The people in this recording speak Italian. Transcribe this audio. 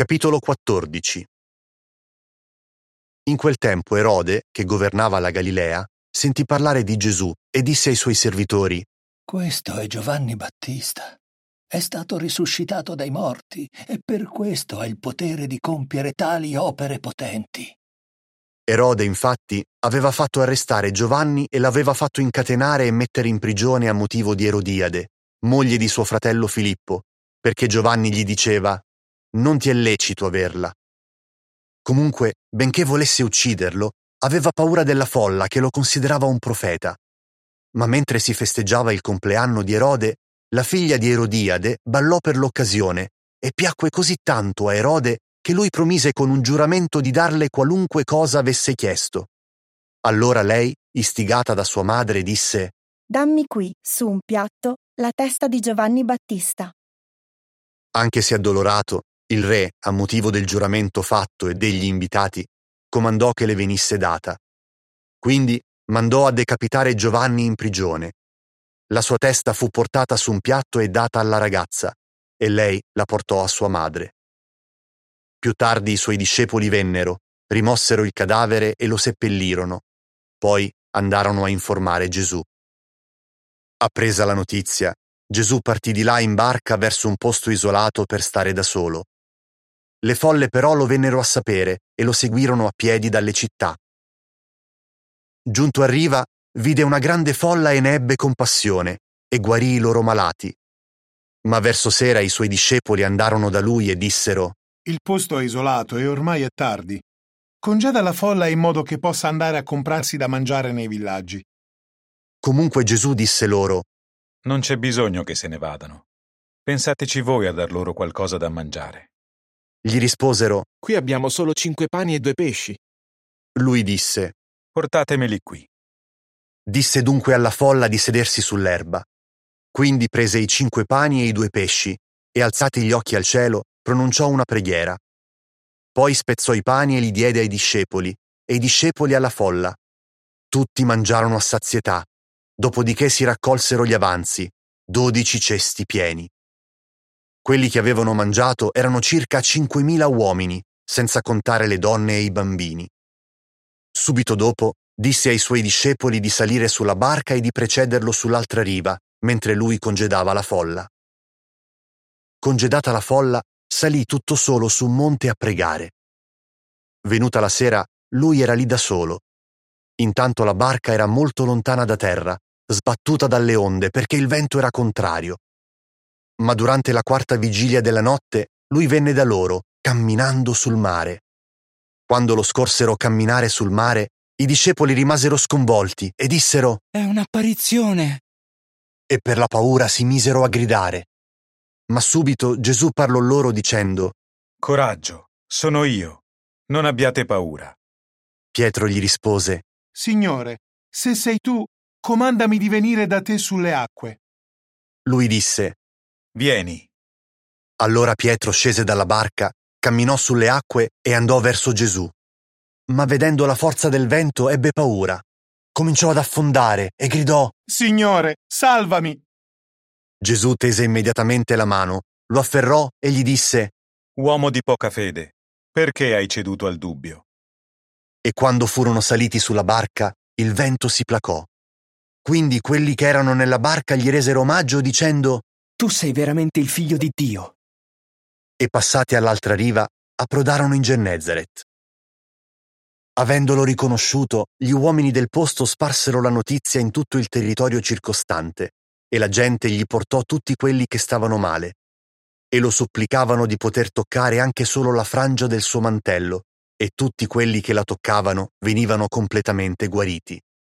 Capitolo 14. In quel tempo Erode, che governava la Galilea, sentì parlare di Gesù e disse ai suoi servitori: «Questo è Giovanni Battista. È stato risuscitato dai morti e per questo ha il potere di compiere tali opere potenti». Erode, infatti, aveva fatto arrestare Giovanni e l'aveva fatto incatenare e mettere in prigione a motivo di Erodiade, moglie di suo fratello Filippo, perché Giovanni gli diceva: «Non ti è lecito averla». Comunque, benché volesse ucciderlo, aveva paura della folla che lo considerava un profeta. Ma mentre si festeggiava il compleanno di Erode, la figlia di Erodiade ballò per l'occasione e piacque così tanto a Erode che lui promise con un giuramento di darle qualunque cosa avesse chiesto. Allora lei, istigata da sua madre, disse: «Dammi qui, su un piatto, la testa di Giovanni Battista». Anche se addolorato, il re, a motivo del giuramento fatto e degli invitati, comandò che le venisse data. Quindi mandò a decapitare Giovanni in prigione. La sua testa fu portata su un piatto e data alla ragazza, e lei la portò a sua madre. Più tardi i suoi discepoli vennero, rimossero il cadavere e lo seppellirono. Poi andarono a informare Gesù. Appresa la notizia, Gesù partì di là in barca verso un posto isolato per stare da solo. Le folle però lo vennero a sapere e lo seguirono a piedi dalle città. Giunto a riva, vide una grande folla e ne ebbe compassione e guarì i loro malati. Ma verso sera i suoi discepoli andarono da lui e dissero: «Il posto è isolato e ormai è tardi. Congeda la folla in modo che possa andare a comprarsi da mangiare nei villaggi». Comunque Gesù disse loro: «Non c'è bisogno che se ne vadano. Pensateci voi a dar loro qualcosa da mangiare». Gli risposero: «Qui abbiamo solo 5 pani e 2 pesci». Lui disse: «Portatemeli qui». Disse dunque alla folla di sedersi sull'erba. Quindi prese i 5 pani e i 2 pesci e, alzati gli occhi al cielo, pronunciò una preghiera. Poi spezzò i pani e li diede ai discepoli, e i discepoli alla folla. Tutti mangiarono a sazietà, dopodiché si raccolsero gli avanzi, 12 cesti pieni. Quelli che avevano mangiato erano circa 5.000 uomini, senza contare le donne e i bambini. Subito dopo disse ai suoi discepoli di salire sulla barca e di precederlo sull'altra riva, mentre lui congedava la folla. Congedata la folla, salì tutto solo su un monte a pregare. Venuta la sera, lui era lì da solo. Intanto la barca era molto lontana da terra, sbattuta dalle onde perché il vento era contrario. Ma durante la 4ª vigilia della notte, lui venne da loro, camminando sul mare. Quando lo scorsero camminare sul mare, i discepoli rimasero sconvolti e dissero: «È un'apparizione!» E per la paura si misero a gridare. Ma subito Gesù parlò loro dicendo: «Coraggio, sono io. Non abbiate paura». Pietro gli rispose: «Signore, se sei tu, comandami di venire da te sulle acque». Lui disse: «Vieni». Allora Pietro scese dalla barca, camminò sulle acque e andò verso Gesù. Ma vedendo la forza del vento ebbe paura. Cominciò ad affondare e gridò: «Signore, salvami!» Gesù tese immediatamente la mano, lo afferrò e gli disse: «Uomo di poca fede, perché hai ceduto al dubbio?» E quando furono saliti sulla barca, il vento si placò. Quindi quelli che erano nella barca gli resero omaggio dicendo: «Tu sei veramente il figlio di Dio». E passati all'altra riva, approdarono in Gennesaret. Avendolo riconosciuto, gli uomini del posto sparsero la notizia in tutto il territorio circostante, e la gente gli portò tutti quelli che stavano male, e lo supplicavano di poter toccare anche solo la frangia del suo mantello, e tutti quelli che la toccavano venivano completamente guariti.